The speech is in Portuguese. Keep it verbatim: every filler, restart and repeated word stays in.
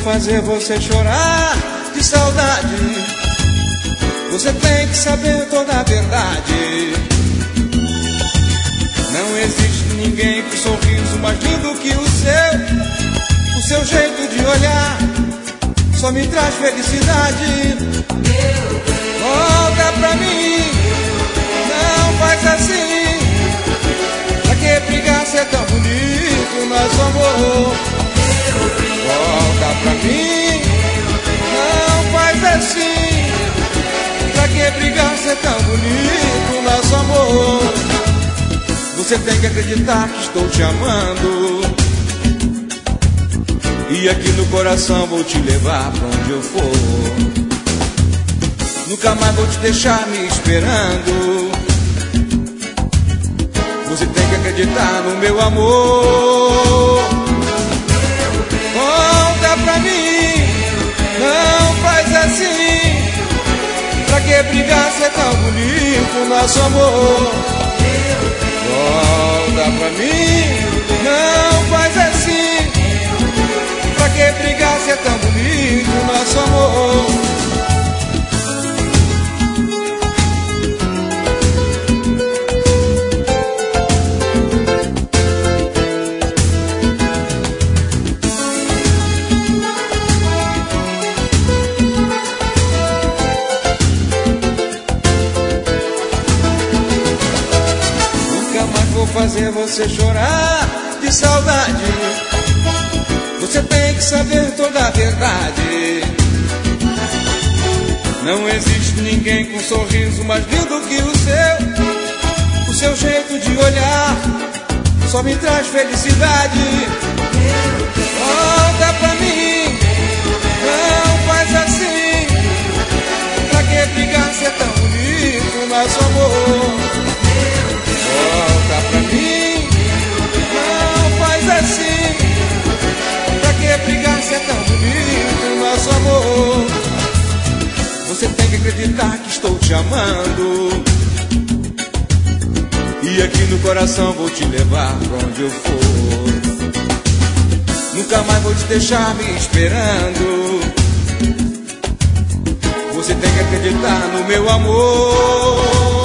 fazer você chorar de saudade. Você tem que saber toda a verdade. Não existe ninguém com sorriso mais lindo que o seu. O seu jeito de olhar só me traz felicidade. Volta pra mim, não faz assim. Pra que brigar se é tão bonito nosso amor? Volta pra mim, não faz assim. Pra que brigar se é tão bonito nosso amor? Você tem que acreditar que estou te amando, e aqui no coração vou te levar pra onde eu for. Nunca mais vou te deixar me esperando. Você tem que acreditar no meu amor. Volta pra mim, não faz assim. Pra que brigar se é tão bonito nosso amor? Volta pra mim, não faz assim. Pra que brigar se é tão bonito nosso amor? Fazer você chorar de saudade. Você tem que saber toda a verdade. Não existe ninguém com um sorriso mais lindo que o seu. O seu jeito de olhar só me traz felicidade. Volta pra mim, não faz assim. Pra que brigar se é tão bonito nosso amor? Volta pra mim, não faz assim. Pra que brigar se é tão bonito nosso amor? Você tem que acreditar que estou te amando, e aqui no coração vou te levar pra onde eu for. Nunca mais vou te deixar me esperando. Você tem que acreditar no meu amor.